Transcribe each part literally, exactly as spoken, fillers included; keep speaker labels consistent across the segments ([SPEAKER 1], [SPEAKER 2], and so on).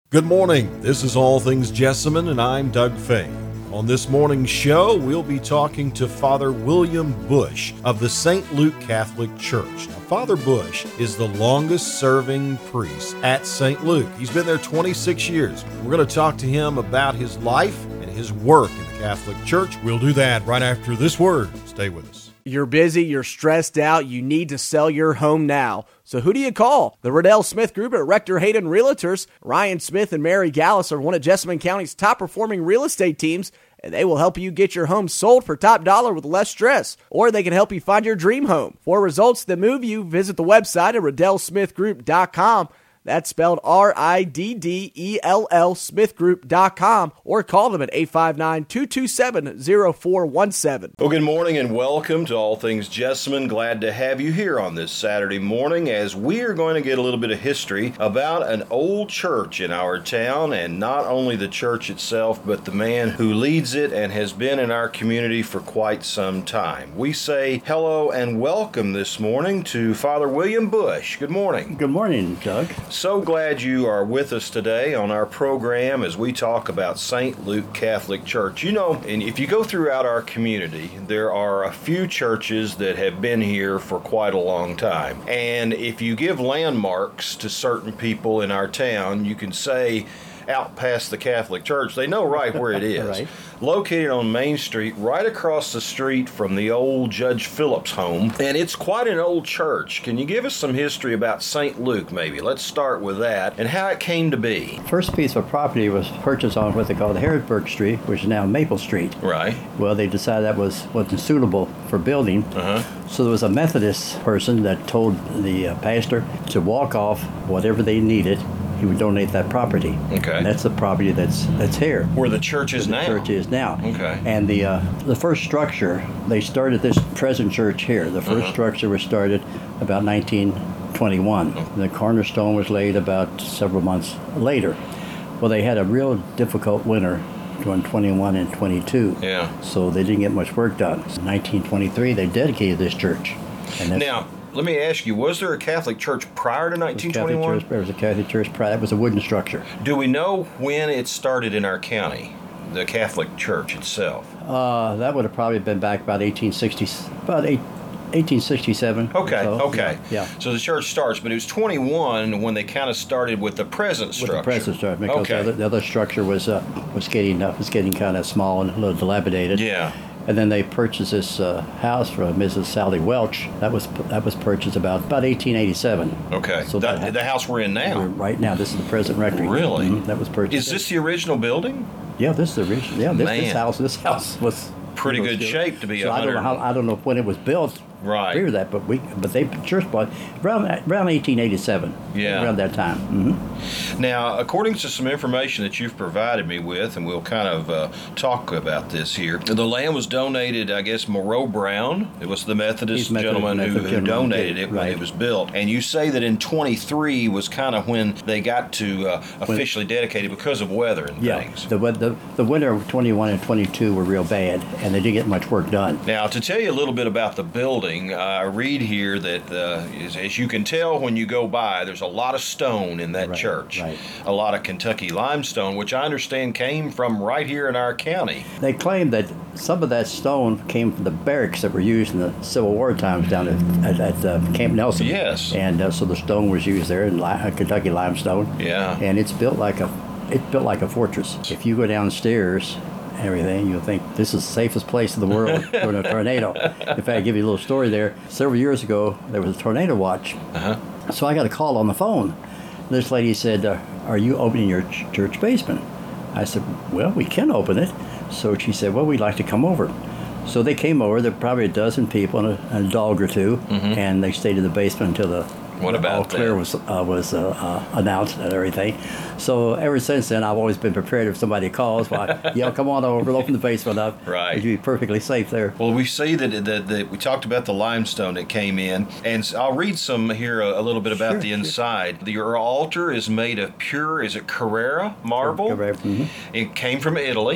[SPEAKER 1] Good morning. This is All Things Jessamine, and I'm Doug Fay. On this morning's show, we'll be talking to Father William Bush of the Saint Luke Catholic Church. Now, Father Bush is the longest-serving priest at Saint Luke. He's been there twenty-six years. We're going to talk to him about his life and his work in the Catholic Church. We'll do that right after this word. Stay with us.
[SPEAKER 2] You're busy, you're stressed out, you need to sell your home now. So who do you call? The Riddell Smith Group at Rector Hayden Realtors. Ryan Smith and Mary Gallus are one of Jessamine County's top-performing real estate teams, and they will help you get your home sold for top dollar with less stress. Or they can help you find your dream home. For results that move you, visit the website at riddell smith group dot com. That's spelled R I D D E L L smith group dot com, or call them at eight five nine, two two seven, zero four one seven.
[SPEAKER 1] Well, good morning and welcome to All Things Jessamine. Glad to have you here on this Saturday morning as we are going to get a little bit of history about an old church in our town, and not only the church itself, but the man who leads it and has been in our community for quite some time. We say hello and welcome this morning to Father William Bush. Good morning.
[SPEAKER 3] Good morning, Doug.
[SPEAKER 1] So glad you are with us today on our program as we talk about Saint Luke Catholic Church. You know, and if you go throughout our community, there are a few churches that have been here for quite a long time. And if you give landmarks to certain people in our town, you can say, out past the Catholic Church, they know right where it is.
[SPEAKER 3] Right.
[SPEAKER 1] Located on Main Street, right across the street from the old Judge Phillips home. And it's quite an old church. Can you give us some history about Saint Luke, maybe? Let's start with that and how it came to be.
[SPEAKER 3] First piece of property was purchased on what they call Harrisburg Street, which is now Maple Street.
[SPEAKER 1] Right.
[SPEAKER 3] Well, they decided that was wasn't suitable for building.
[SPEAKER 1] Uh-huh.
[SPEAKER 3] So there was a Methodist person that told the uh, pastor to walk off whatever they needed. He would donate that property.
[SPEAKER 1] Okay.
[SPEAKER 3] And that's the property that's that's here.
[SPEAKER 1] Where the church is
[SPEAKER 3] Where
[SPEAKER 1] now.
[SPEAKER 3] the church is now.
[SPEAKER 1] Okay.
[SPEAKER 3] And the uh, the first structure, they started this present church here. The first
[SPEAKER 1] Uh-huh.
[SPEAKER 3] structure was started about nineteen twenty-one.
[SPEAKER 1] Oh.
[SPEAKER 3] The cornerstone was laid about several months later. Well, they had a real difficult winter during twenty-one and twenty-two.
[SPEAKER 1] Yeah.
[SPEAKER 3] So they didn't get much work done. In nineteen twenty-three, they dedicated this church. And that's-
[SPEAKER 1] Now, let me ask you, was there a Catholic church prior to nineteen twenty-one?
[SPEAKER 3] There was a Catholic church prior. That was a wooden structure.
[SPEAKER 1] Do we know when it started in our county, the Catholic Church itself?
[SPEAKER 3] Uh, that would have probably been back about eighteen sixty, about eight, eighteen sixty-seven.
[SPEAKER 1] Okay,
[SPEAKER 3] so.
[SPEAKER 1] okay.
[SPEAKER 3] Yeah.
[SPEAKER 1] So the church starts, but it was twenty-one when they kind of started with the present structure.
[SPEAKER 3] With the present structure, because
[SPEAKER 1] Okay.
[SPEAKER 3] the, other, the other structure was uh, was getting uh, was getting kind of small and a little dilapidated.
[SPEAKER 1] Yeah.
[SPEAKER 3] And then they purchased this uh, house from Missus Sally Welch. That was that was purchased about about eighteen eighty-seven.
[SPEAKER 1] Okay.
[SPEAKER 3] So
[SPEAKER 1] the,
[SPEAKER 3] that-
[SPEAKER 1] the house we're in now.
[SPEAKER 3] Right now, this is the present rectory.
[SPEAKER 1] Really?
[SPEAKER 3] Mhm, that was purchased.
[SPEAKER 1] Is this the original building?
[SPEAKER 3] Yeah, this is the original. Yeah, this,
[SPEAKER 1] Man.
[SPEAKER 3] this house. This house was
[SPEAKER 1] Pretty
[SPEAKER 3] was
[SPEAKER 1] good shape to be
[SPEAKER 3] So
[SPEAKER 1] a
[SPEAKER 3] I don't know
[SPEAKER 1] hundred.
[SPEAKER 3] how. I don't know when it was built.
[SPEAKER 1] Right.
[SPEAKER 3] Prior to that, but we but they church bought around around eighteen eighty-seven.
[SPEAKER 1] Yeah.
[SPEAKER 3] Around that time. Mm-hmm.
[SPEAKER 1] Now, according to some information that you've provided me with, and we'll kind of uh, talk about this here, the land was donated, I guess, Moreau Brown. It was the Methodist
[SPEAKER 3] He's Methodist-
[SPEAKER 1] gentleman who,
[SPEAKER 3] Methodist
[SPEAKER 1] who
[SPEAKER 3] gentleman,
[SPEAKER 1] donated it when
[SPEAKER 3] right.
[SPEAKER 1] it was built. And you say that in twenty-three was kind of when they got to uh, officially dedicate it because of weather and
[SPEAKER 3] Yeah.
[SPEAKER 1] things.
[SPEAKER 3] The, the the winter of twenty-one and twenty-two were real bad, and they didn't get much work done.
[SPEAKER 1] Now, to tell you a little bit about the building, uh, I read here that, uh, as, as you can tell when you go by, there's a lot of stone in that
[SPEAKER 3] Right,
[SPEAKER 1] church.
[SPEAKER 3] right.
[SPEAKER 1] A lot of Kentucky limestone, which I understand came from right here in our county.
[SPEAKER 3] They claim that some of that stone came from the barracks that were used in the Civil War times down at, at, at uh, Camp Nelson.
[SPEAKER 1] Yes.
[SPEAKER 3] And uh, so the stone was used there in li- uh, Kentucky limestone.
[SPEAKER 1] Yeah.
[SPEAKER 3] And it's built like a it's built like a fortress. If you go downstairs, everything, you'll think this is the safest place in the world during a tornado. In fact, I'll give you a little story there. Several years ago, there was a tornado watch.
[SPEAKER 1] Uh-huh.
[SPEAKER 3] So I got a call on the phone. This lady said, uh, are you opening your ch- church basement? I said, well, we can open it. So she said, well, we'd like to come over. So they came over. There were probably a dozen people and a, and a dog or two,
[SPEAKER 1] Mm-hmm.
[SPEAKER 3] and they stayed in the basement until the
[SPEAKER 1] What about
[SPEAKER 3] all clear
[SPEAKER 1] that?
[SPEAKER 3] was uh, was uh, uh, announced and everything. So ever since then, I've always been prepared if somebody calls. Well, I, yeah, come on over, we'll open the basement up.
[SPEAKER 1] Right.
[SPEAKER 3] You'd be perfectly safe there.
[SPEAKER 1] Well, we see that, that, that we talked about the limestone that came in, and s- I'll read some here a, a little bit about
[SPEAKER 3] Sure,
[SPEAKER 1] the
[SPEAKER 3] sure.
[SPEAKER 1] inside. Your altar is made of pure, is it Carrara marble?
[SPEAKER 3] Carrara, mhm.
[SPEAKER 1] It came from Italy.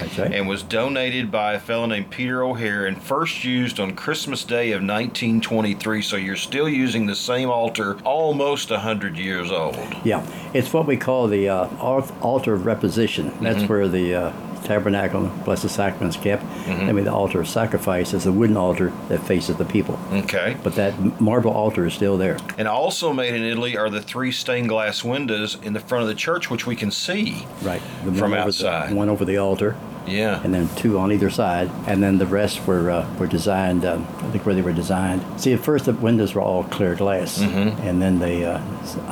[SPEAKER 3] That's right.
[SPEAKER 1] And was donated by a fellow named Peter O'Hare and first used on Christmas Day of nineteen twenty-three. So you're still using the same altar, almost one hundred years old.
[SPEAKER 3] Yeah, it's what we call the uh, altar of reposition. That's mm-hmm. where the uh, tabernacle, Blessed Sacrament is kept. Mm-hmm. I mean, the altar of sacrifice is a wooden altar that faces the people.
[SPEAKER 1] Okay.
[SPEAKER 3] But that marble altar is still there.
[SPEAKER 1] And also made in Italy are the three stained glass windows in the front of the church, which we can see
[SPEAKER 3] right. the
[SPEAKER 1] from
[SPEAKER 3] one
[SPEAKER 1] outside.
[SPEAKER 3] The, one over the altar.
[SPEAKER 1] Yeah.
[SPEAKER 3] And then two on either side. And then the rest were uh, were designed, um, I think where they were designed. See, at first the windows were all clear glass. Mm-hmm. And then they, uh,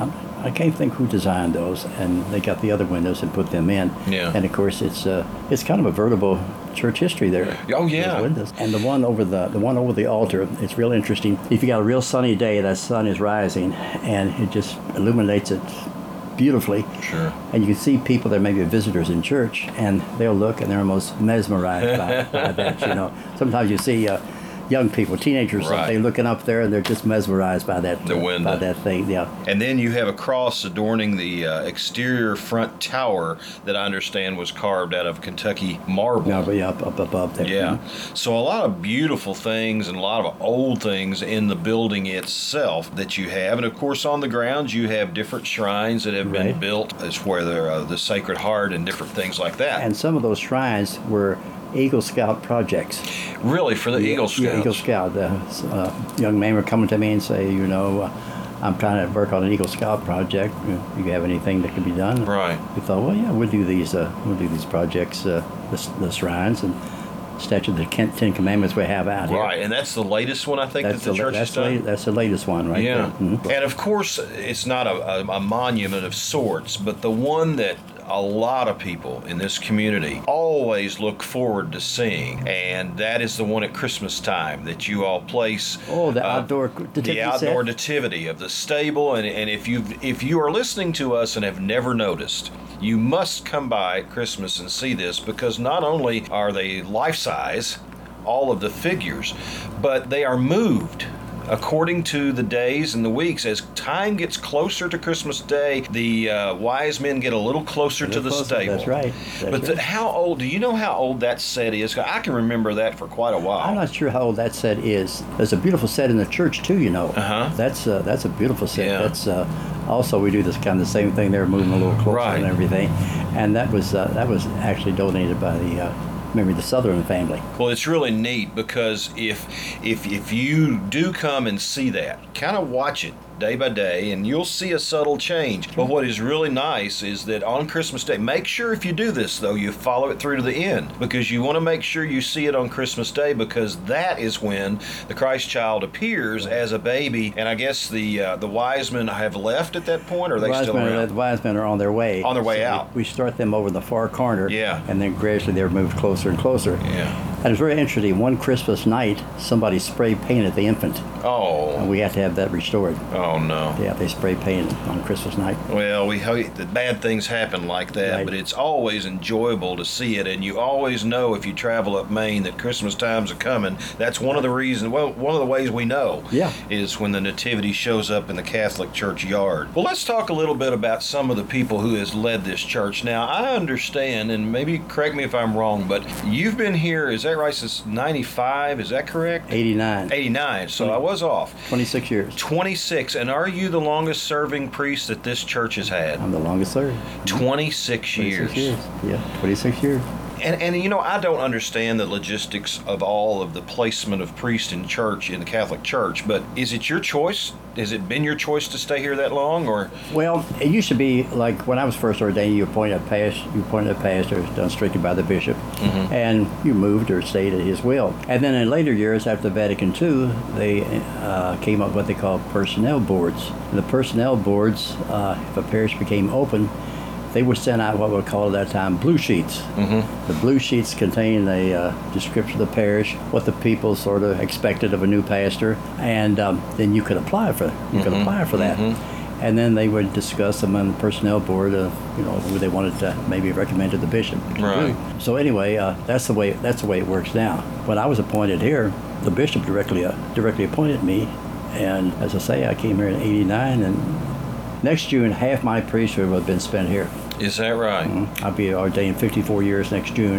[SPEAKER 3] I can't think who designed those. And they got the other windows and put them in.
[SPEAKER 1] Yeah.
[SPEAKER 3] And of course, it's uh, it's kind of a veritable church history there.
[SPEAKER 1] Oh, yeah.
[SPEAKER 3] Those windows. And the one over the the one over the altar, it's real interesting. If you got a real sunny day, that sun is rising and it just illuminates it beautifully.
[SPEAKER 1] Sure.
[SPEAKER 3] And you can see people that may be visitors in church, and they'll look and they're almost mesmerized by, by that. You know, sometimes you see uh, young people, teenagers,
[SPEAKER 1] right.
[SPEAKER 3] they looking up there and they're just mesmerized by that.
[SPEAKER 1] The window.
[SPEAKER 3] By that thing. Yeah.
[SPEAKER 1] And then you have a cross adorning the uh, exterior front tower that I understand was carved out of Kentucky marble.
[SPEAKER 3] Yeah, but yeah, up, up above there.
[SPEAKER 1] Yeah. Mm-hmm. So a lot of beautiful things and a lot of old things in the building itself that you have. And of course, on the grounds, you have different shrines that have been
[SPEAKER 3] right.
[SPEAKER 1] built as where they're uh, the Sacred Heart and different things like that.
[SPEAKER 3] And some of those shrines were Eagle Scout projects.
[SPEAKER 1] Really, for the
[SPEAKER 3] yeah,
[SPEAKER 1] Eagle Scouts?
[SPEAKER 3] Yeah, Eagle Scout. Uh, uh, young men would come to me and say, you know, uh, I'm trying to work on an Eagle Scout project. You, you have anything that can be done?
[SPEAKER 1] Right.
[SPEAKER 3] We thought, well, yeah, we'll do these. Uh, we'll do these projects, uh, the, the shrines and statue of the Ten Commandments we have out here.
[SPEAKER 1] Right, and that's the latest one I think
[SPEAKER 3] that's
[SPEAKER 1] that the, the church
[SPEAKER 3] that's
[SPEAKER 1] has done.
[SPEAKER 3] The, that's the latest one, right?
[SPEAKER 1] Yeah,
[SPEAKER 3] mm-hmm.
[SPEAKER 1] And of course, it's not a, a, a monument of sorts, but the one that a lot of people in this community always look forward to seeing, and that is the one at Christmas time that you all place.
[SPEAKER 3] Oh, the
[SPEAKER 1] uh,
[SPEAKER 3] outdoor nativity
[SPEAKER 1] the outdoor
[SPEAKER 3] set?
[SPEAKER 1] nativity of the stable, and, and if you if you are listening to us and have never noticed, you must come by at Christmas and see this, because not only are they life size, all of the figures, but they are moved according to the days and the weeks. As time gets closer to Christmas Day, the uh, wise men get a little closer to the
[SPEAKER 3] closer,
[SPEAKER 1] stable.
[SPEAKER 3] That's right. That's
[SPEAKER 1] but the,
[SPEAKER 3] right. how
[SPEAKER 1] old, do you know how old that set is? I can remember that for quite a while.
[SPEAKER 3] I'm not sure how old that set is. There's a beautiful set in the church too, you know.
[SPEAKER 1] Uh-huh.
[SPEAKER 3] That's uh, that's a beautiful set.
[SPEAKER 1] Yeah.
[SPEAKER 3] That's uh, also we do this kind of the same thing there, moving a little closer
[SPEAKER 1] Right.
[SPEAKER 3] and everything. And that was uh, that was actually donated by the uh, maybe the Southern family.
[SPEAKER 1] Well, it's really neat because if if if you do come and see that, kind of watch it day by day, and you'll see a subtle change. But what is really nice is that on Christmas Day, make sure if you do this, though, you follow it through to the end, because you want to make sure you see it on Christmas Day, because that is when the Christ child appears as a baby. And I guess the uh, the wise men have left at that point, or are they
[SPEAKER 3] wise
[SPEAKER 1] still
[SPEAKER 3] men,
[SPEAKER 1] around?
[SPEAKER 3] The wise men are on their way.
[SPEAKER 1] On their way
[SPEAKER 3] So
[SPEAKER 1] out.
[SPEAKER 3] We, we start them over the far corner,
[SPEAKER 1] Yeah.
[SPEAKER 3] and then gradually they're moved closer and closer.
[SPEAKER 1] Yeah.
[SPEAKER 3] And it was very interesting. One Christmas night, somebody spray painted the infant,
[SPEAKER 1] Oh.
[SPEAKER 3] and we had to have that restored.
[SPEAKER 1] Oh, no.
[SPEAKER 3] Yeah, they spray painted on Christmas night.
[SPEAKER 1] Well, we hope that bad things happen like that,
[SPEAKER 3] Right.
[SPEAKER 1] but it's always enjoyable to see it, and you always know if you travel up Maine that Christmas times are coming. That's one of the reasons, well, one of the ways we know
[SPEAKER 3] Yeah.
[SPEAKER 1] is when the Nativity shows up in the Catholic Church yard. Well, let's talk a little bit about some of the people who has led this church. Now, I understand, and maybe correct me if I'm wrong, but you've been here, is that right, since ninety-five, is that correct?
[SPEAKER 3] eighty-nine.
[SPEAKER 1] eighty-nine, so I was off.
[SPEAKER 3] twenty-six years.
[SPEAKER 1] twenty-six, and are you the longest serving priest that this church has had?
[SPEAKER 3] I'm the longest serving.
[SPEAKER 1] twenty-six years.
[SPEAKER 3] twenty-six years. Yeah, twenty-six years.
[SPEAKER 1] And, and you know, I don't understand the logistics of all of the placement of priests in church, in the Catholic Church, but is it your choice? Has it been your choice to stay here that long, or?
[SPEAKER 3] Well, it used to be like when I was first ordained, you appointed a pastor, you appointed a pastor, it was done strictly by the bishop, mm-hmm. and you moved or stayed at his will. And then in later years, after Vatican Two, they uh, came up with what they call personnel boards. And the personnel boards, uh, if a parish became open, they would send out what we called at that time blue sheets. Mm-hmm. The blue sheets contain a uh, description of the parish, what the people sort of expected of a new pastor, and um, then you could apply for you mm-hmm. could apply for that. Mm-hmm. And then they would discuss among the personnel board of you know who they wanted to maybe recommend to the bishop.
[SPEAKER 1] Right.
[SPEAKER 3] So anyway, uh, that's the way that's the way it works now. When I was appointed here, the bishop directly uh, directly appointed me, and as I say, I came here in eighty-nine, and next June, half my priesthood will have been spent here.
[SPEAKER 1] Is that right?
[SPEAKER 3] Mm-hmm. I'll be ordained fifty-four years next June,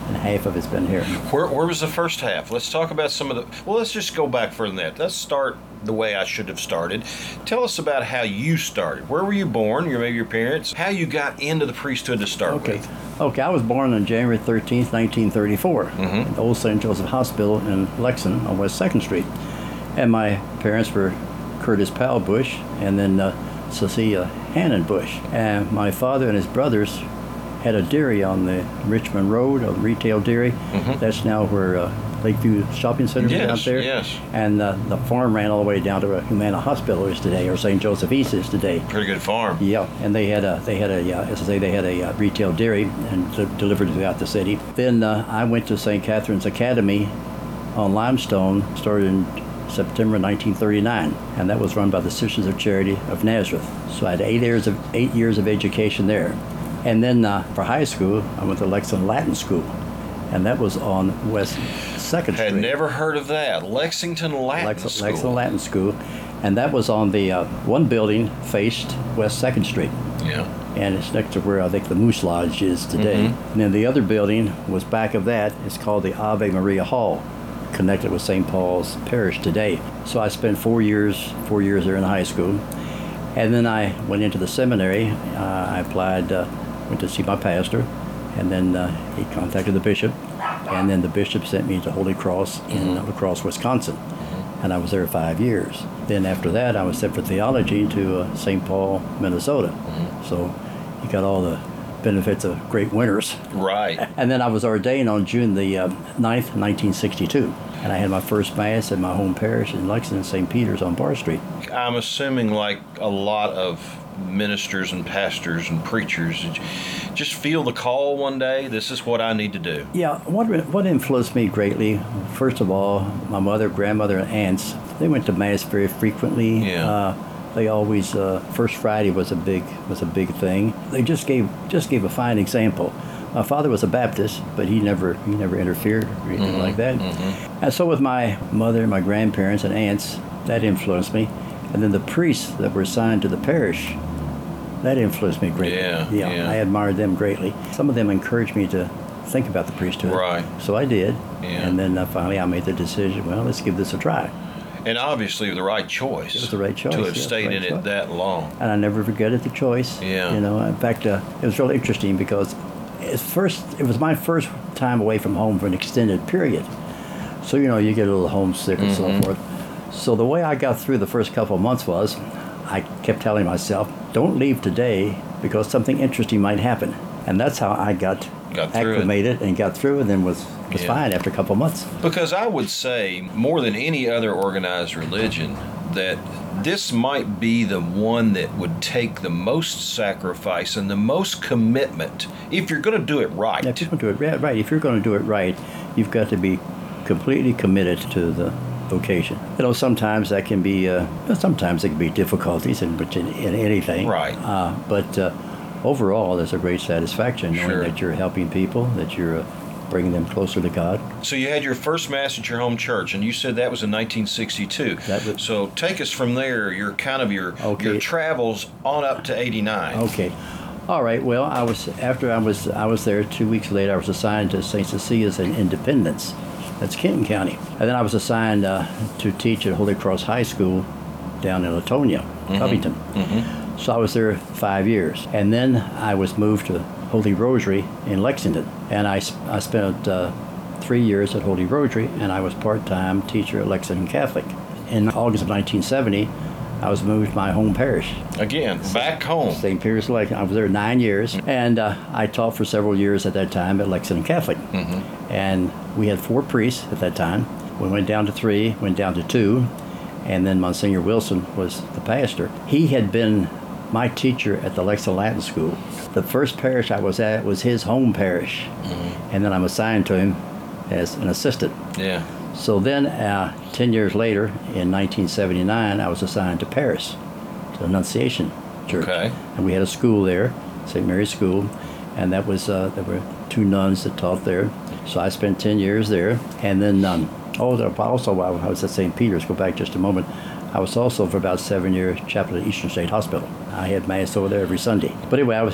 [SPEAKER 3] and half of it's been here.
[SPEAKER 1] Where, where was the first half? Let's talk about some of the... Well, let's just go back further than that. Let's start the way I should have started. Tell us about how you started. Where were you born? Your maybe your parents. How you got into the priesthood to start
[SPEAKER 3] Okay.
[SPEAKER 1] with.
[SPEAKER 3] Okay, I was born on January thirteenth, nineteen thirty-four,
[SPEAKER 1] Mm-hmm.
[SPEAKER 3] at the old Saint Joseph Hospital in Lexington on West second Street. And my parents were Curtis Powell Bush and then uh, Cecilia Hannon Bush. And my father and his brothers had a dairy on the Richmond Road, a retail dairy.
[SPEAKER 1] Mm-hmm.
[SPEAKER 3] That's now where uh, Lakeview Shopping Center is
[SPEAKER 1] Yes,
[SPEAKER 3] out there.
[SPEAKER 1] yes.
[SPEAKER 3] And uh, the farm ran all the way down to where Humana Hospital is today, or Saint Joseph East is today.
[SPEAKER 1] Pretty good farm.
[SPEAKER 3] Yeah, and they had a they had a uh, as I say they had a uh, retail dairy and d- delivered throughout the city. Then uh, I went to Saint Catherine's Academy on Limestone, started in September nineteen thirty-nine, and that was run by the Sisters of Charity of Nazareth. So I had eight years of eight years of education there, and then uh, for high school I went to Lexington Latin School, and that was on West Second
[SPEAKER 1] Had
[SPEAKER 3] Street.
[SPEAKER 1] never heard of that. Lexington Latin
[SPEAKER 3] Lex-
[SPEAKER 1] School.
[SPEAKER 3] Lexington Latin School, and that was on the uh, one building faced West Second Street.
[SPEAKER 1] Yeah.
[SPEAKER 3] And it's next to where I think the Moose Lodge is today.
[SPEAKER 1] Mm-hmm.
[SPEAKER 3] And then the other building was back of that. It's called the Ave Maria Hall, connected with Saint Paul's Parish today. So I spent four years, four years there in high school, and then I went into the seminary. Uh, I applied, uh, went to see my pastor, and then uh, he contacted the bishop, and then the bishop sent me to Holy Cross in
[SPEAKER 1] Mm-hmm.
[SPEAKER 3] La Crosse, Wisconsin, and I was there five years. Then after that, I was sent for theology to uh, Saint Paul, Minnesota. So you got all the benefits of great winters.
[SPEAKER 1] Right.
[SPEAKER 3] And then I was ordained on June the uh, ninth, nineteen sixty-two. And I had my first Mass in my home parish in Lexington, Saint Peter's on Bar Street.
[SPEAKER 1] I'm assuming, like a lot of ministers and pastors and preachers, did you just feel the call one day, this is what I need to do.
[SPEAKER 3] Yeah, what what influenced me greatly, first of all, my mother, grandmother, and aunts, they went to Mass very frequently.
[SPEAKER 1] Yeah.
[SPEAKER 3] Uh, they always, uh, First Friday was a big was a big thing. They just gave just gave a fine example. My father was a Baptist, but he never he never interfered or anything
[SPEAKER 1] Mm-hmm,
[SPEAKER 3] like that.
[SPEAKER 1] mm-hmm.
[SPEAKER 3] And so with my mother, my grandparents, and aunts, that influenced me. And then the priests that were assigned to the parish, that influenced me greatly.
[SPEAKER 1] Yeah, yeah.
[SPEAKER 3] I admired them greatly. Some of them encouraged me to think about the priesthood.
[SPEAKER 1] Right.
[SPEAKER 3] So I did.
[SPEAKER 1] Yeah.
[SPEAKER 3] And then uh, finally I made the decision, well, let's give this a try.
[SPEAKER 1] And obviously the right choice.
[SPEAKER 3] It was the right choice,
[SPEAKER 1] To have
[SPEAKER 3] yeah,
[SPEAKER 1] stayed
[SPEAKER 3] right
[SPEAKER 1] in it
[SPEAKER 3] choice.
[SPEAKER 1] that long.
[SPEAKER 3] And I never regretted the choice.
[SPEAKER 1] Yeah.
[SPEAKER 3] You know, in fact, uh, it was really interesting because it's first, it was my first time away from home for an extended period. So, you know, you get a little homesick and
[SPEAKER 1] Mm-hmm.
[SPEAKER 3] so forth. So the way I got through the first couple of months was I kept telling myself, don't leave today because something interesting might happen. And that's how I got,
[SPEAKER 1] Got through it.
[SPEAKER 3] acclimated and got through and then was, was
[SPEAKER 1] Yeah.
[SPEAKER 3] fine after a couple of months.
[SPEAKER 1] Because I would say, more than any other organized religion, that this might be the one that would take the most sacrifice and the most commitment if you're going to do it right.
[SPEAKER 3] Yeah, if you're going to do it right, right, if you're going to do it right, you've got to be completely committed to the vocation. You know, sometimes that can be, uh, sometimes there can be difficulties in, in, in anything.
[SPEAKER 1] Right.
[SPEAKER 3] Uh, but uh, overall, there's a great satisfaction knowing
[SPEAKER 1] Sure.
[SPEAKER 3] that you're helping people, that you're uh, bringing them closer to God.
[SPEAKER 1] So you had your first Mass at your home church, and you said that was in nineteen sixty-two.
[SPEAKER 3] That was-
[SPEAKER 1] So take us from there, your kind of your,
[SPEAKER 3] Okay.
[SPEAKER 1] your travels on up to eighty-nine.
[SPEAKER 3] Okay. All right. Well, I was after I was I was there two weeks later. I was assigned to Saint Cecilia's in Independence. That's Kenton County. And then I was assigned uh, to teach at Holy Cross High School down in Latonia, Covington.
[SPEAKER 1] Mm-hmm.
[SPEAKER 3] So I was there five years. And then I was moved to Holy Rosary in Lexington. And I, s- I spent uh, three years at Holy Rosary, and I was part-time teacher at Lexington Catholic. In August of nineteen seventy, I was moved to my home parish,
[SPEAKER 1] Again, back home.
[SPEAKER 3] Saint Peter's Lexington. I was there nine years, and uh, I taught for several years at that time at Lexington Catholic.
[SPEAKER 1] Mm-hmm.
[SPEAKER 3] And we had four priests at that time. We went down to three, went down to two, and then Monsignor Wilson was the pastor. He had been my teacher at the Lexington Latin School. The first parish I was at was his home parish,
[SPEAKER 1] Mm-hmm.
[SPEAKER 3] and then I'm assigned to him as an assistant.
[SPEAKER 1] Yeah.
[SPEAKER 3] So then, uh, ten years later, in nineteen seventy-nine, I was assigned to Paris, to the Annunciation Church.
[SPEAKER 1] Okay.
[SPEAKER 3] And we had a school there, Saint Mary's School, and that was, uh, there were two nuns that taught there. So I spent ten years there. And then, um, oh, there- also while I was at Saint Peter's, go back just a moment, I was also for about seven years chaplain at Eastern State Hospital. I had Mass over there every Sunday. But anyway, I was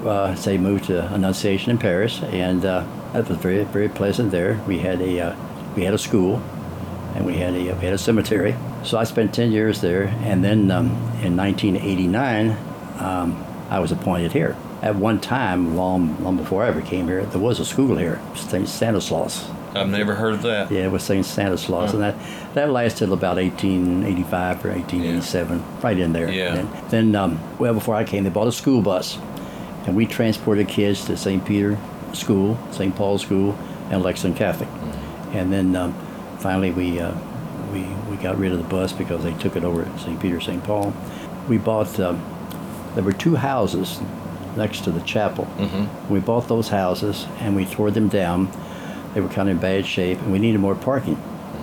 [SPEAKER 3] uh, say, moved to Annunciation in Paris, and uh, that was very, very pleasant there. We had a, uh, we had a school, and we had a, we had a cemetery. So I spent ten years there, and then um, in nineteen eighty-nine, um, I was appointed here. At one time, long, long before I ever came here, there was a school here, Saint Stanislaus.
[SPEAKER 4] I've never heard of that.
[SPEAKER 3] Yeah, it was Saint Stanislaus, huh. and that, that lasted about eighteen eighty-five or eighteen eighty-seven, yeah. right in there.
[SPEAKER 4] Yeah.
[SPEAKER 3] And then, um, well, before I came, they bought a school bus, and we transported kids to Saint Peter School, Saint Paul School, and Lexington Catholic. Mm-hmm. And then um, finally we, uh, we we got rid of the bus because they took it over at Saint Peter, Saint Paul. We bought, um, there were two houses next to the chapel. Mm-hmm. We bought those houses, and we tore them down. They were kind of in bad shape, and we needed more parking.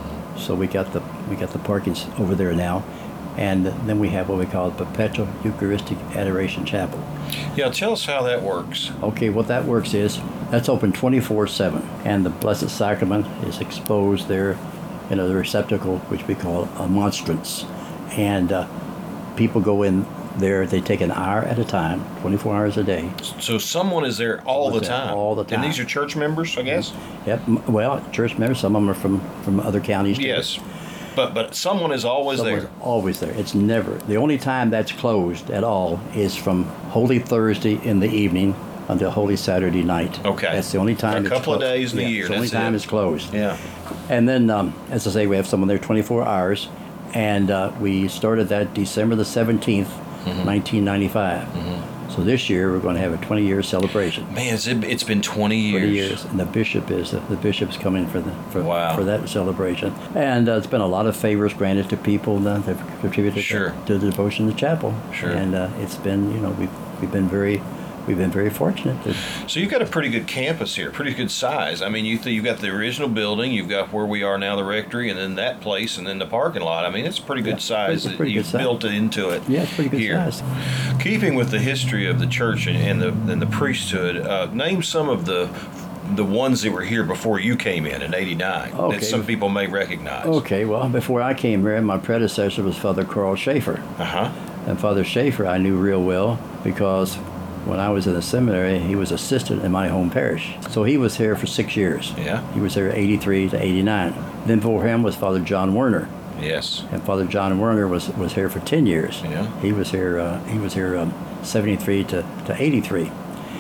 [SPEAKER 3] So we got the we got the parkings over there now, and then we have what we call the Perpetual Eucharistic Adoration Chapel.
[SPEAKER 4] Yeah, tell us how that works.
[SPEAKER 3] Okay, what that works is that's open twenty-four seven, and the Blessed Sacrament is exposed there in a receptacle which we call a monstrance, and uh, people go in there. They take an hour at a time, twenty-four hours a day.
[SPEAKER 4] So someone is there all the time?
[SPEAKER 3] All the time.
[SPEAKER 4] And these are church members, I guess?
[SPEAKER 3] Yep. Well, church members, some of them are from, from other counties. Too.
[SPEAKER 4] Yes. But but someone is always
[SPEAKER 3] Someone's
[SPEAKER 4] there.
[SPEAKER 3] always there. It's never. The only time that's closed at all is from Holy Thursday in the evening until Holy Saturday night.
[SPEAKER 4] Okay.
[SPEAKER 3] That's the only time.
[SPEAKER 4] For a couple
[SPEAKER 3] it's
[SPEAKER 4] of days in the
[SPEAKER 3] yeah,
[SPEAKER 4] year.
[SPEAKER 3] It's the only
[SPEAKER 4] That's
[SPEAKER 3] time
[SPEAKER 4] it.
[SPEAKER 3] it's closed.
[SPEAKER 4] Yeah.
[SPEAKER 3] And then, um, as I say, we have someone there twenty-four hours, and uh, we started that December the seventeenth, mm-hmm. nineteen ninety-five. Mm-hmm. So this year we're going to have a twenty-year celebration.
[SPEAKER 4] Man, it's, it's been twenty years.
[SPEAKER 3] twenty years, and the bishop is uh, the bishop's coming for the for,
[SPEAKER 4] wow.
[SPEAKER 3] for that celebration. And uh, it's been a lot of favors granted to people that have contributed
[SPEAKER 4] sure.
[SPEAKER 3] to, to the devotion of the chapel.
[SPEAKER 4] Sure.
[SPEAKER 3] And uh, it's been, you know, we've we've been very. We've been very fortunate.
[SPEAKER 4] So you've got a pretty good campus here, pretty good size. I mean, you th- you've got the original building, you've got where we are now, the rectory, and then that place, and then the parking lot. I mean, it's a pretty good
[SPEAKER 3] yeah,
[SPEAKER 4] size
[SPEAKER 3] pretty, pretty
[SPEAKER 4] that you've
[SPEAKER 3] good size.
[SPEAKER 4] built it into it.
[SPEAKER 3] Yeah, it's pretty good
[SPEAKER 4] here.
[SPEAKER 3] size.
[SPEAKER 4] Keeping with the history of the church and, and the and the priesthood, uh, name some of the the ones that were here before you came in in eighty-nine
[SPEAKER 3] okay.
[SPEAKER 4] that some people may recognize.
[SPEAKER 3] Okay, well, before I came here, my predecessor was Father Carl Schaefer.
[SPEAKER 4] Uh-huh.
[SPEAKER 3] And Father Schaefer I knew real well because when I was in the seminary, he was assistant in my home parish. So he was here for six years.
[SPEAKER 4] Yeah.
[SPEAKER 3] He was here eighty-three to eighty-nine. Then before him was Father John Werner.
[SPEAKER 4] Yes.
[SPEAKER 3] And Father John Werner was, was here for ten years.
[SPEAKER 4] Yeah.
[SPEAKER 3] He was here. Uh, he was here um, seventy-three to, to eighty-three.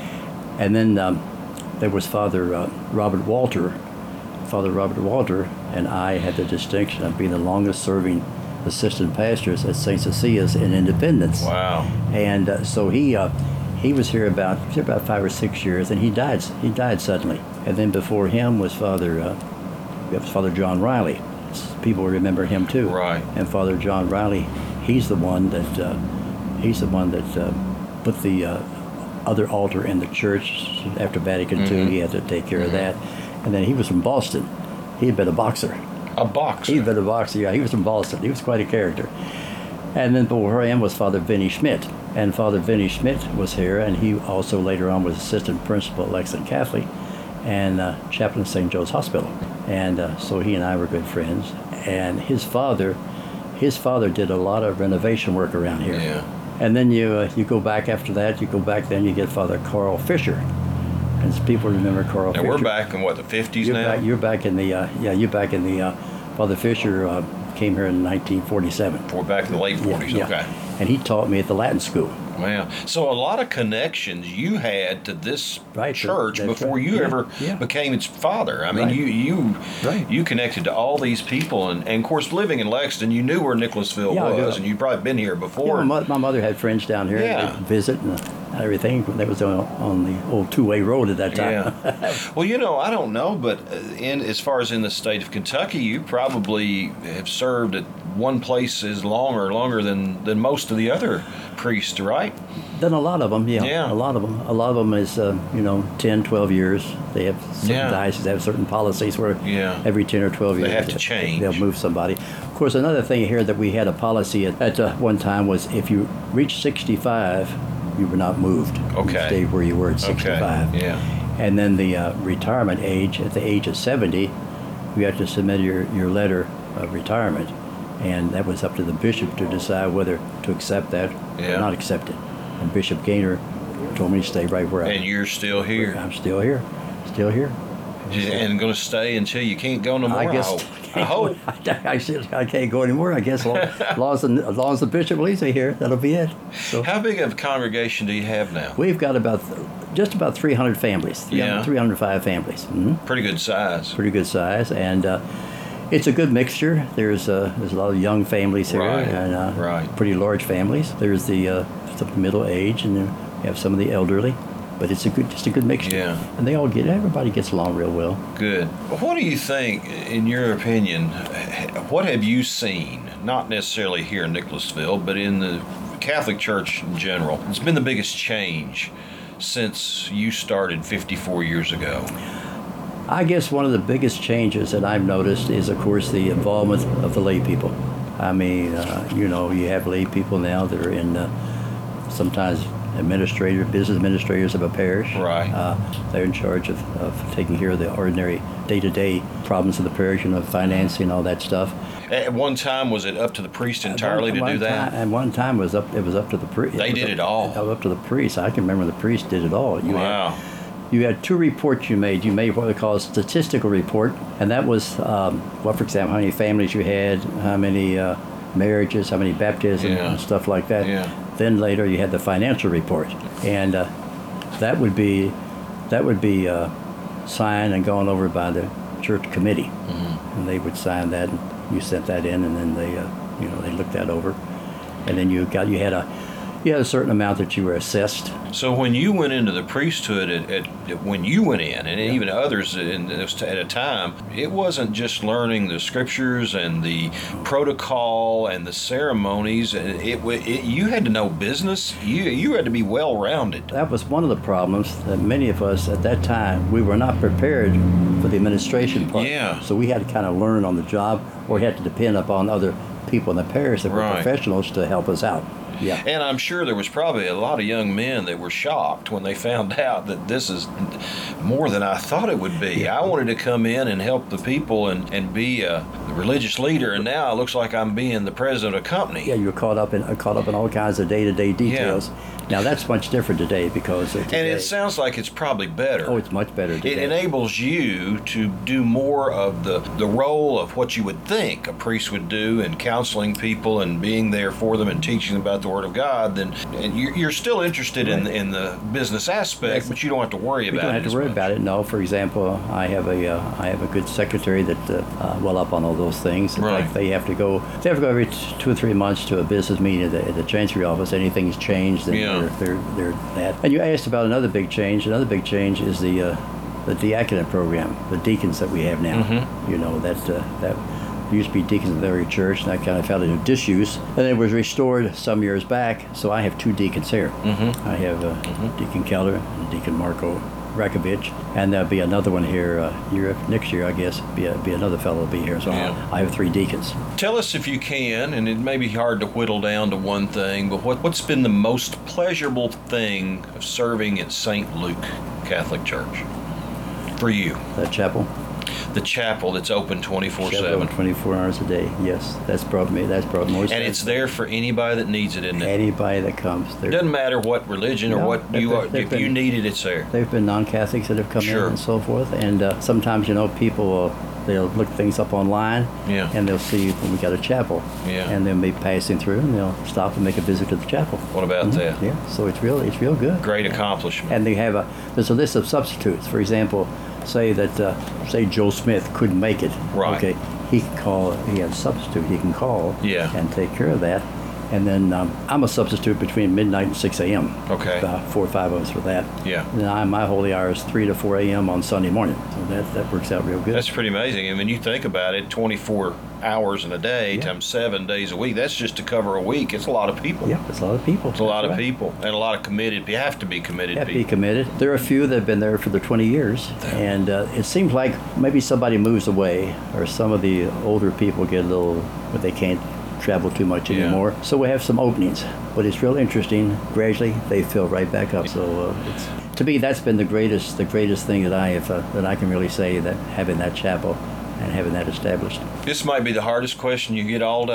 [SPEAKER 3] And then um, there was Father uh, Robert Walter. Father Robert Walter and I had the distinction of being the longest-serving assistant pastors at Saint Cecilia's in Independence.
[SPEAKER 4] Wow.
[SPEAKER 3] And uh, so he. Uh, He was here about he was here about five or six years, and he died. He died suddenly. And then before him was Father uh, was Father John Riley. People remember him too.
[SPEAKER 4] Right.
[SPEAKER 3] And Father John Riley, he's the one that uh, he's the one that uh, put the uh, other altar in the church after Vatican mm-hmm. Two. He had to take care mm-hmm. of that. And then he was from Boston. He had been a boxer.
[SPEAKER 4] A boxer.
[SPEAKER 3] He'd been a boxer. Yeah, he was from Boston. He was quite a character. And then before him was Father Vinnie Schmidt. And Father Vinnie Schmidt was here, and he also later on was assistant principal at Lexington Catholic and uh, chaplain at Saint Joe's Hospital. And uh, so he and I were good friends. And his father, his father did a lot of renovation work around here.
[SPEAKER 4] Yeah.
[SPEAKER 3] And then you uh, you go back after that, you go back then you get Father Carl Fisher. And people remember Carl
[SPEAKER 4] and
[SPEAKER 3] Fisher.
[SPEAKER 4] we're back in, what, the fifties
[SPEAKER 3] you're
[SPEAKER 4] now?
[SPEAKER 3] Back, you're back in the, uh, yeah, you're back in the, uh, Father Fisher uh, came here in nineteen forty-seven.
[SPEAKER 4] We're back in the late forties,
[SPEAKER 3] yeah,
[SPEAKER 4] okay.
[SPEAKER 3] Yeah. And he taught me at the Latin school.
[SPEAKER 4] Wow. So a lot of connections you had to this
[SPEAKER 3] right,
[SPEAKER 4] church
[SPEAKER 3] that's
[SPEAKER 4] before
[SPEAKER 3] right.
[SPEAKER 4] you
[SPEAKER 3] yeah,
[SPEAKER 4] ever
[SPEAKER 3] yeah.
[SPEAKER 4] became its father. I mean,
[SPEAKER 3] right.
[SPEAKER 4] you you
[SPEAKER 3] right.
[SPEAKER 4] you connected to all these people. And, and, of course, living in Lexington, you knew where Nicholasville
[SPEAKER 3] yeah,
[SPEAKER 4] was,
[SPEAKER 3] yeah.
[SPEAKER 4] and you'd probably been here before.
[SPEAKER 3] Yeah, my, mo- my mother had friends down here
[SPEAKER 4] yeah.
[SPEAKER 3] to visit and everything. That was on, on the old two-way road at that time.
[SPEAKER 4] Yeah. Well, you know, I don't know, but in as far as in the state of Kentucky, you probably have served at one place as long or longer than, than most of the other priests, right?
[SPEAKER 3] Then a lot of them, yeah.
[SPEAKER 4] Yeah.
[SPEAKER 3] A lot of them. A lot of them is, uh, you know, ten, twelve years. They have certain
[SPEAKER 4] Yeah.
[SPEAKER 3] dioceses have certain policies where
[SPEAKER 4] Yeah.
[SPEAKER 3] every ten or twelve
[SPEAKER 4] They
[SPEAKER 3] years
[SPEAKER 4] have to change.
[SPEAKER 3] they'll move somebody. Of course, another thing here that we had a policy at, at uh, one time was if you reached sixty-five, you were not moved.
[SPEAKER 4] Okay.
[SPEAKER 3] You stayed where you were at sixty-five.
[SPEAKER 4] Okay. Yeah.
[SPEAKER 3] And then the uh, retirement age, at the age of seventy, you have to submit your, your letter of retirement. And that was up to the bishop to decide whether to accept that
[SPEAKER 4] Yeah.
[SPEAKER 3] or not accept it. And Bishop Gaynor told me to stay right where I am.
[SPEAKER 4] And you're still here.
[SPEAKER 3] I'm still here. Still here.
[SPEAKER 4] And going to stay until you can't go no more.
[SPEAKER 3] I guess
[SPEAKER 4] I hope. I, hope.
[SPEAKER 3] I, I, I can't go anymore. I guess as long, as, long as, the, as long as the bishop leaves me here, that'll be it. So,
[SPEAKER 4] how big of a congregation do you have now?
[SPEAKER 3] We've got about just about three hundred families.
[SPEAKER 4] Yeah.
[SPEAKER 3] three hundred five families. Mm-hmm.
[SPEAKER 4] Pretty good size.
[SPEAKER 3] Pretty good size, and uh, it's a good mixture. There's uh, there's a lot of young families here,
[SPEAKER 4] right.
[SPEAKER 3] and uh,
[SPEAKER 4] right.
[SPEAKER 3] pretty large families. There's the uh, the middle age, and then we have some of the elderly. But it's a good, just a good mixture.
[SPEAKER 4] Yeah.
[SPEAKER 3] And they all get, everybody gets along real well.
[SPEAKER 4] Good. Well, what do you think, in your opinion, what have you seen, not necessarily here in Nicholasville, but in the Catholic Church in general? It's been the biggest change since you started fifty-four years ago.
[SPEAKER 3] I guess one of the biggest changes that I've noticed is, of course, the involvement of the lay people. I mean, uh, you know, you have lay people now that are in uh, sometimes administrator, business administrators of a parish.
[SPEAKER 4] Right.
[SPEAKER 3] Uh, they're in charge of, of taking care of the ordinary day-to-day problems of the parish, you know, financing, all that stuff.
[SPEAKER 4] At one time, was it up to the priest entirely
[SPEAKER 3] At
[SPEAKER 4] to
[SPEAKER 3] one
[SPEAKER 4] do that?
[SPEAKER 3] Time, and one time was up. It was up to the priest.
[SPEAKER 4] They did it all.
[SPEAKER 3] It was up to the priest. I can remember the priest did it all. You
[SPEAKER 4] wow.
[SPEAKER 3] Had, you had two reports you made. You made what they call a statistical report, and that was, um, well, for example, how many families you had, how many uh, marriages, how many baptisms,
[SPEAKER 4] Yeah.
[SPEAKER 3] and stuff like that.
[SPEAKER 4] Yeah.
[SPEAKER 3] Then later you had the financial report, and uh, that would be that would be uh, signed and gone over by the church committee, mm-hmm. and they would sign that. And you sent that in, and then they, uh, you know, they looked that over, and then you got you had a you had a certain amount that you were assessed.
[SPEAKER 4] So when you went into the priesthood, at, at, at when you went in, and even others in, at a time, it wasn't just learning the scriptures and the protocol and the ceremonies. It, it you had to know business. You you had to be well rounded.
[SPEAKER 3] That was one of the problems that many of us at that time, we were not prepared for the administration part.
[SPEAKER 4] Yeah.
[SPEAKER 3] So we had to kind of learn on the job, or we had to depend upon other people in the parish that were
[SPEAKER 4] Right.
[SPEAKER 3] professionals to help us out. Yeah.
[SPEAKER 4] And I'm sure there was probably a lot of young men that were shocked when they found out that this is more than I thought it would be. I wanted to come in and help the people and, and be a religious leader, and now it looks like I'm being the president of a company.
[SPEAKER 3] Yeah, you were caught up in uh, caught up in all kinds of day-to-day details.
[SPEAKER 4] Yeah.
[SPEAKER 3] Now that's much different today because of today.
[SPEAKER 4] And it sounds like it's probably better.
[SPEAKER 3] Oh, it's much better today.
[SPEAKER 4] It enables you to do more of the, the role of what you would think a priest would do in counseling people and being there for them and teaching them about the Word of God. Then, and you're, you're still interested in, in the business aspect,
[SPEAKER 3] Yes.
[SPEAKER 4] but you don't have to worry
[SPEAKER 3] We
[SPEAKER 4] about
[SPEAKER 3] don't
[SPEAKER 4] it.
[SPEAKER 3] have to
[SPEAKER 4] as
[SPEAKER 3] worry
[SPEAKER 4] much.
[SPEAKER 3] about it. No, for example, I have a uh, I have a good secretary that uh, uh, well up on all those things. In
[SPEAKER 4] Right.
[SPEAKER 3] fact, they have to go they have to go every t- two or three months to a business meeting at the, at the chancery office. Anything's changed, then
[SPEAKER 4] Yeah.
[SPEAKER 3] they're, they're they're that. And you asked about another big change. Another big change is the uh, the diaconate program, the deacons that we have now.
[SPEAKER 4] Mm-hmm.
[SPEAKER 3] You know that uh, that. There used to be deacons in every church, and that kind of fell into disuse. And it was restored some years back, so I have two deacons here.
[SPEAKER 4] Mm-hmm.
[SPEAKER 3] I have uh,
[SPEAKER 4] Mm-hmm.
[SPEAKER 3] Deacon Keller and Deacon Marco Rakovich, and there'll be another one here uh, year next year, I guess. Be a, be another fellow will be here. So
[SPEAKER 4] Yeah.
[SPEAKER 3] I have three deacons.
[SPEAKER 4] Tell us if you can, and it may be hard to whittle down to one thing, but what, what's been the most pleasurable thing of serving at Saint Luke Catholic Church for you?
[SPEAKER 3] That chapel,
[SPEAKER 4] The chapel that's open twenty-four
[SPEAKER 3] chapel
[SPEAKER 4] seven.
[SPEAKER 3] twenty-four hours a day. Yes, that's brought me. That's brought most.
[SPEAKER 4] And it's there for anybody that needs it, isn't it?
[SPEAKER 3] anybody that comes.
[SPEAKER 4] It
[SPEAKER 3] There,
[SPEAKER 4] doesn't matter what religion or
[SPEAKER 3] No,
[SPEAKER 4] what
[SPEAKER 3] they've
[SPEAKER 4] you
[SPEAKER 3] been-
[SPEAKER 4] are.
[SPEAKER 3] they've
[SPEAKER 4] If you
[SPEAKER 3] been-
[SPEAKER 4] need it, it's there.
[SPEAKER 3] There've been non-Catholics that have come
[SPEAKER 4] Sure.
[SPEAKER 3] in and so forth, and uh, sometimes you know people will they'll look things up online,
[SPEAKER 4] Yeah.
[SPEAKER 3] and they'll see when we got a chapel,
[SPEAKER 4] Yeah.
[SPEAKER 3] and they'll be passing through, and they'll stop and make a visit to the chapel.
[SPEAKER 4] What about
[SPEAKER 3] Mhm.
[SPEAKER 4] that?
[SPEAKER 3] Yeah, so it's real it's real good.
[SPEAKER 4] Great accomplishment.
[SPEAKER 3] And they have a there's a list of substitutes. For example, say that uh, say Joe Smith couldn't make it.
[SPEAKER 4] Right.
[SPEAKER 3] Okay, he can call. He has a substitute. He can call.
[SPEAKER 4] Yeah.
[SPEAKER 3] And take care of that. And then um, I'm a substitute between midnight and six a.m.
[SPEAKER 4] Okay.
[SPEAKER 3] About four or five of us for that.
[SPEAKER 4] Yeah.
[SPEAKER 3] And I, my holy hour is three to four a.m. on Sunday morning. So that that works out real good.
[SPEAKER 4] That's pretty amazing. And when you think about it, twenty-four hours in a day
[SPEAKER 3] Yeah.
[SPEAKER 4] times seven days a week, that's just to cover a week. It's a lot of people.
[SPEAKER 3] yeah, it's a lot of people.
[SPEAKER 4] It's a lot
[SPEAKER 3] That's
[SPEAKER 4] of
[SPEAKER 3] right.
[SPEAKER 4] people and a lot of committed. You have to be committed
[SPEAKER 3] You have to be
[SPEAKER 4] people.
[SPEAKER 3] committed. There are a few that have been there for the twenty years, and uh, it seems like maybe somebody moves away, or some of the older people get a little, but they can't travel too much
[SPEAKER 4] Yeah.
[SPEAKER 3] anymore. So we have some openings, but it's real interesting. Gradually, they fill right back up. So uh, it's to me that's been the greatest, the greatest thing that I have uh, that I can really say, that having that chapel and having that established.
[SPEAKER 4] This might be the hardest question you get all day.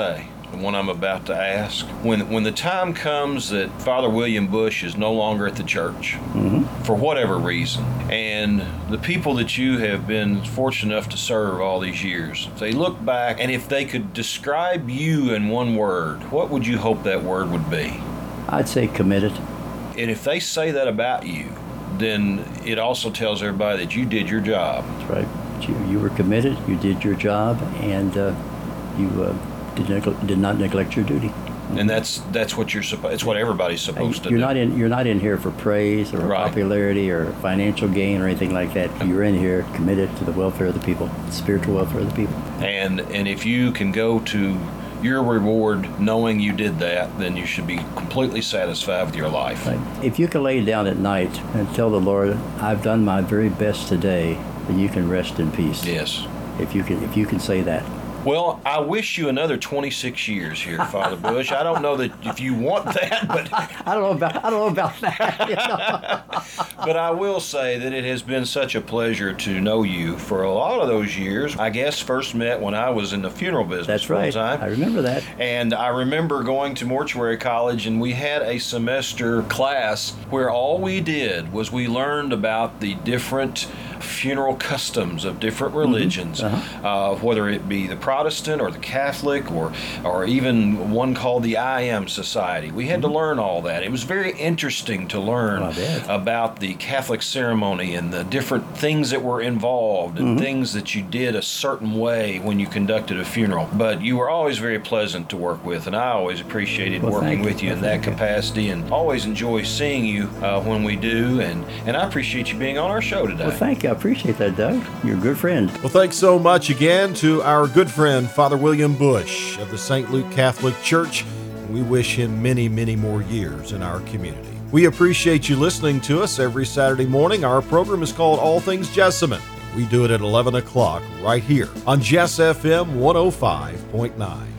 [SPEAKER 4] the one I'm about to ask. When when the time comes that Father William Bush is no longer at the church, mm-hmm. for whatever reason, and the people that you have been fortunate enough to serve all these years, if they look back and if they could describe you in one word, what would you hope that word would be?
[SPEAKER 3] I'd say committed.
[SPEAKER 4] And if they say that about you, then it also tells everybody that you did your job.
[SPEAKER 3] That's right. You, you were committed, you did your job, and uh, you uh, did, neg- did not neglect your duty.
[SPEAKER 4] And that's that's what you're supposed. It's what everybody's supposed to
[SPEAKER 3] you're
[SPEAKER 4] do.
[SPEAKER 3] Not in, you're not in here for praise or
[SPEAKER 4] right.
[SPEAKER 3] popularity or financial gain or anything like that. You're in here committed to the welfare of the people, the spiritual welfare of the people.
[SPEAKER 4] And and if you can go to your reward knowing you did that, then you should be completely satisfied with your life.
[SPEAKER 3] Right. If you can lay down at night and tell the Lord, "I've done my very best today," then you can rest in peace.
[SPEAKER 4] Yes.
[SPEAKER 3] If you can, if you can say that.
[SPEAKER 4] Well, I wish you another twenty-six years here, Father Bush. I don't know that if you want that, but
[SPEAKER 3] I don't know about I don't know about that. You know?
[SPEAKER 4] But I will say that it has been such a pleasure to know you for a lot of those years. I guess first met when I was in the funeral business.
[SPEAKER 3] That's right.
[SPEAKER 4] Full time.
[SPEAKER 3] I remember that.
[SPEAKER 4] And I remember going to mortuary college, and we had a semester class where all we did was we learned about the different funeral customs of different religions,
[SPEAKER 3] mm-hmm. uh-huh.
[SPEAKER 4] uh, whether it be the Protestant or the Catholic or or even one called the I A M Society. We had mm-hmm. to learn all that. It was very interesting to learn about the Catholic ceremony and the different things that were involved and mm-hmm. things that you did a certain way when you conducted a funeral. But you were always very pleasant to work with, and I always appreciated
[SPEAKER 3] well,
[SPEAKER 4] working
[SPEAKER 3] you.
[SPEAKER 4] with you
[SPEAKER 3] well,
[SPEAKER 4] in that capacity you. And always enjoy seeing you uh, when we do. And, and I appreciate you being on our show today.
[SPEAKER 3] Well, thank you. I appreciate that, Doug. You're a good friend.
[SPEAKER 1] Well, thanks so much again to our good friend, Father William Bush of the Saint Luke Catholic Church. We wish him many, many more years in our community. We appreciate you listening to us every Saturday morning. Our program is called All Things Jessamine. We do it at eleven o'clock right here on Jess F M one oh five point nine.